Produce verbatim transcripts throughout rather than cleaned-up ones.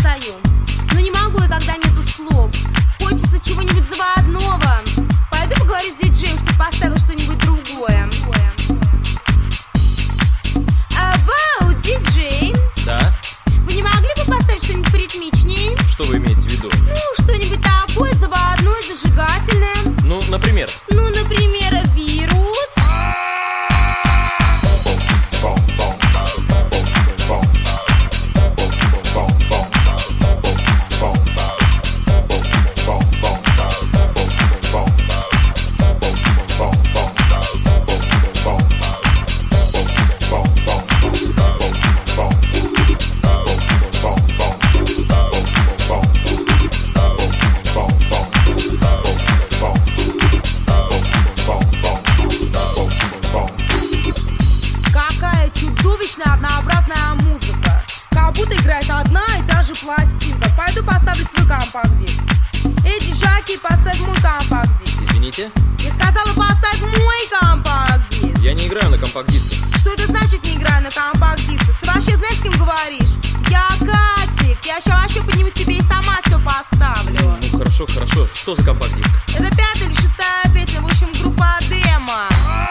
стою. Но не могу я, когда нету слов. Хочется чего-нибудь заводного. Пойду поговорю с диджеем, чтобы поставил что-нибудь другое. А, вау, диджей. Да? Вы не могли бы поставить что-нибудь поритмичнее? Что вы имеете в виду? Ну, что-нибудь такое заводное, зажигательное. Ну, например? Ну, например, вирус. Однообразная музыка. Как будто играет одна и та же пластинка. Пойду поставлю свой компакт-диск. Эй, диджаки, поставь мой компакт-диск. Извините? Я сказала, поставь мой компакт-диск. Я не играю на компакт-дисках. Что это значит, не играю на компакт-дисках? Ты вообще знаешь, с кем говоришь? Я Катик. Я сейчас вообще подниму тебе и сама все поставлю. Ну, хорошо, хорошо. Что за компакт-диск? Это пятая или шестая песня, в общем, группа Демо.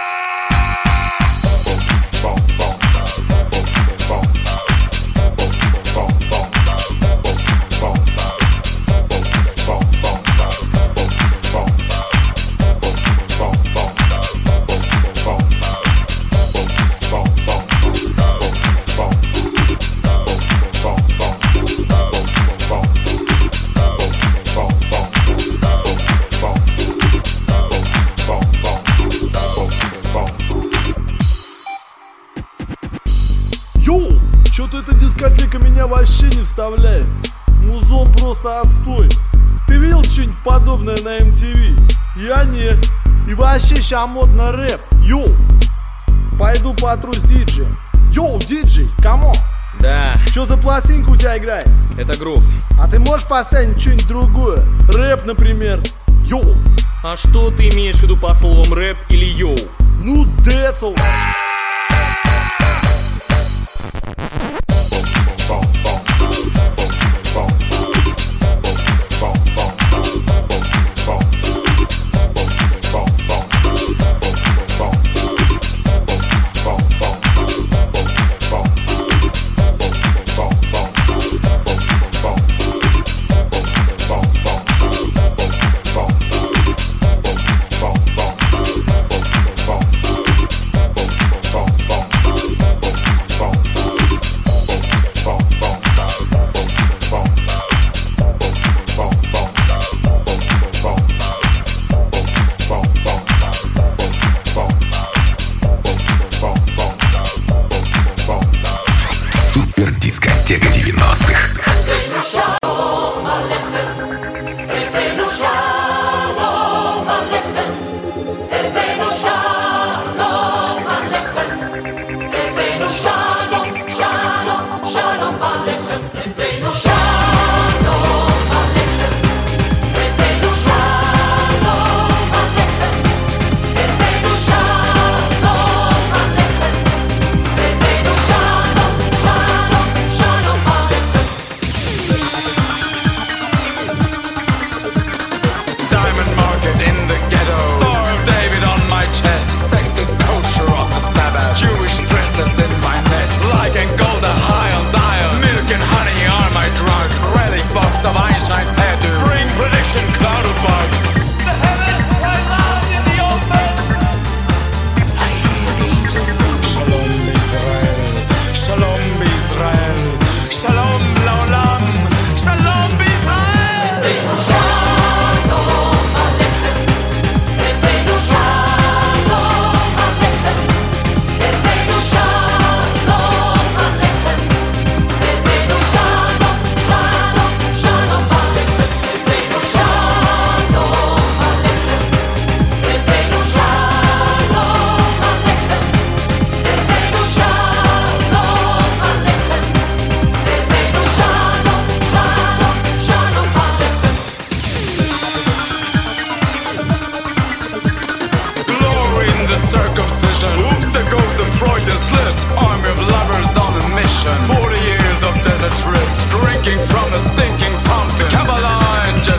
Йоу, чё-то эта дискотека меня вообще не вставляет. Музон просто отстой. Ты видел что-нибудь подобное на эм ти ви? Я нет. И вообще ща модно рэп. Йоу, пойду потрусь диджеем. Йоу, диджей, камон. Да, Чё за пластинка у тебя играет? это грув. А ты можешь поставить что-нибудь другое? Рэп, например. Йоу. А что ты имеешь в виду по словам рэп или йоу? Ну, децл.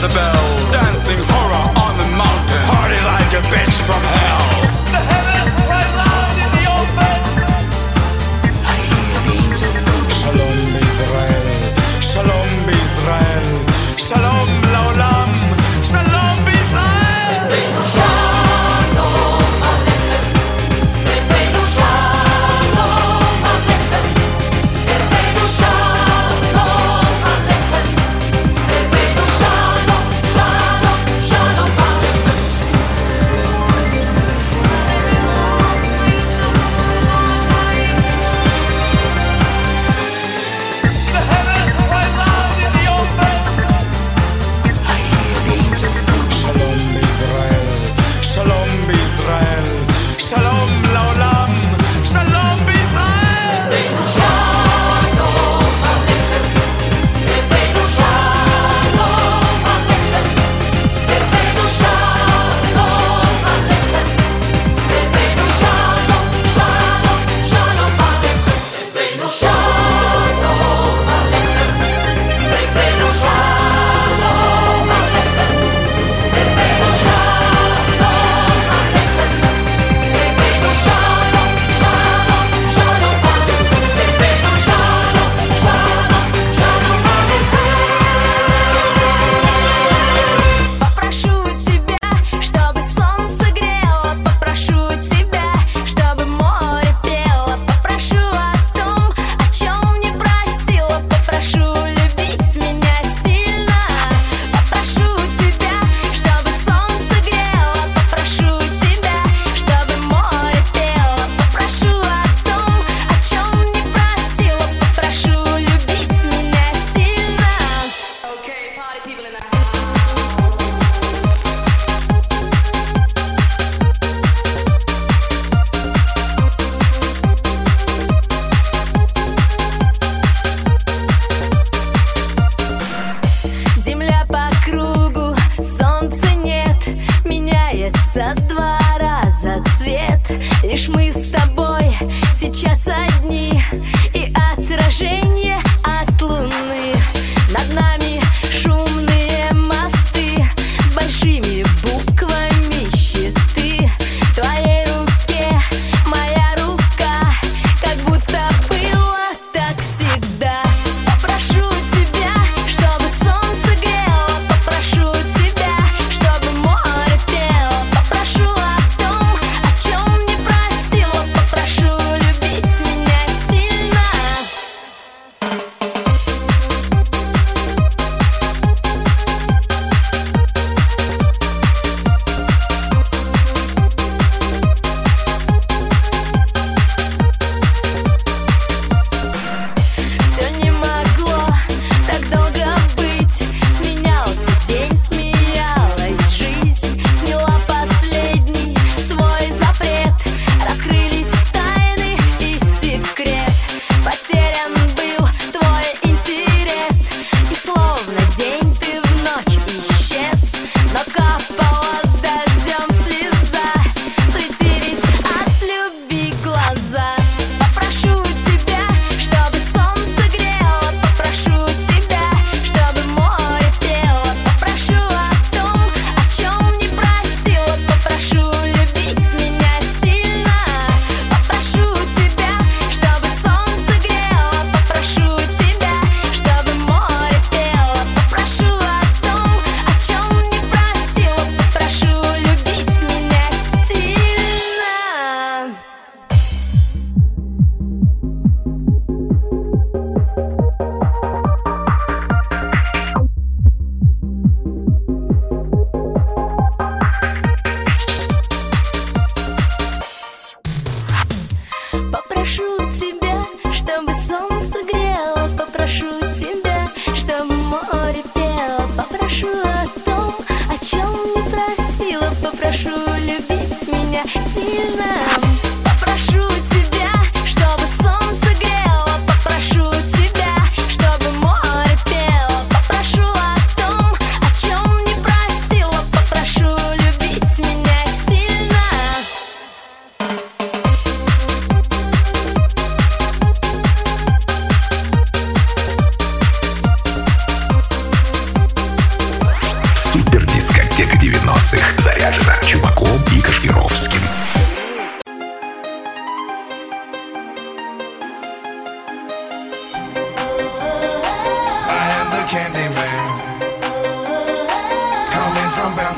Jezebel, dancing horror on the mountain, party like a bitch from hell. The heavens cry loud in the open. I hear the angels sing. Shalom Israel, Shalom Israel, Shalom Laolam, Shalom Israel. Shalom Aleichem, Rabbeinu Shalom Aleichem, Rabbeinu Shalom Aleichem, Rabbeinu Shalom,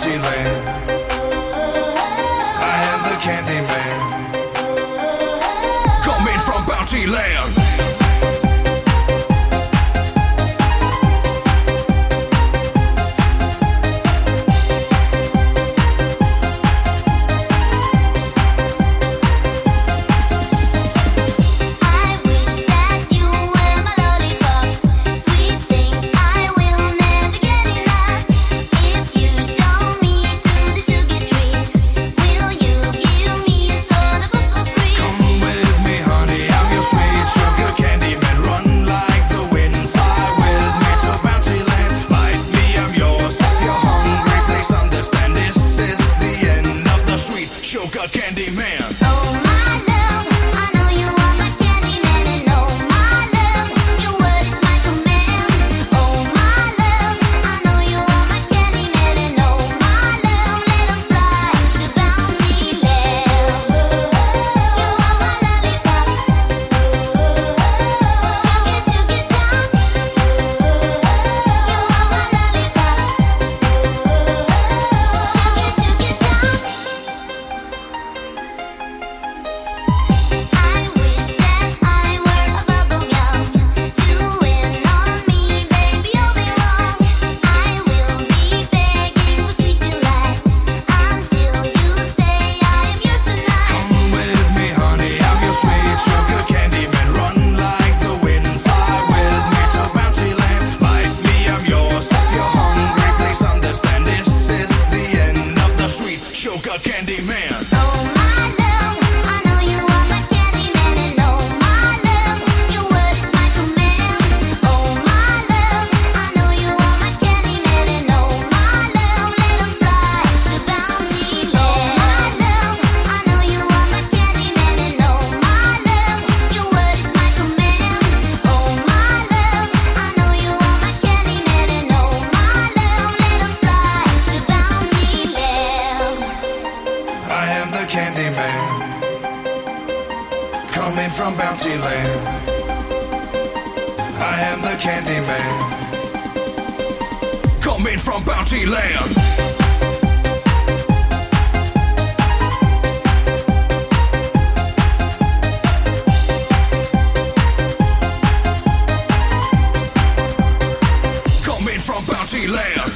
Bounty Land. I am the Candy Man, coming from Bounty Land. Sugar Candy Man. Oh my love, I know you are my candy man, and oh my love, your word is my command. Oh my love, I know you are my candy man, and oh my love, let us fly to Bounty Land. You are my lollipop, sugar sugar top. You are my lollipop, sugar sugar top. I wish that I were a bubble gum, chewing on me, baby, all day long. I will be begging for sweet delight until you say I am yours tonight. Come with me, honey, I'm your sweet sugar candy man. Run like the wind, fly with me to Bounty Land. Like me, I'm yours. If you're hungry, please understand this is the end of the sweet sugar candy man. Oh my love, I know you are my candy man, and oh my love, your word is my command. Oh my love, I know you are my candy man, and oh my love, let us fly to Bounty Land. I know you are my candy man, and oh my love, your word is my command. Oh my love, I know you are my candy man, and oh my love, let us fly to Bounty Land. I am the Candy Man, coming from Bounty Land. I am the Candy Man, coming from Bounty Land. Coming from Bounty Land.